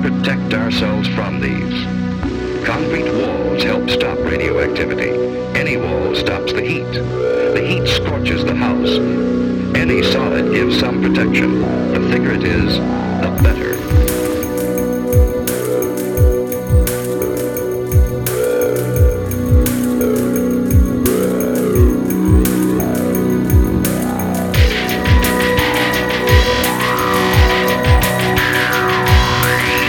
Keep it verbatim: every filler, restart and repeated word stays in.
protect ourselves from these. Concrete walls help stop radioactivity. Any wall stops the heat. The heat scorches the house. Any solid gives some protection. The thicker it is, the better.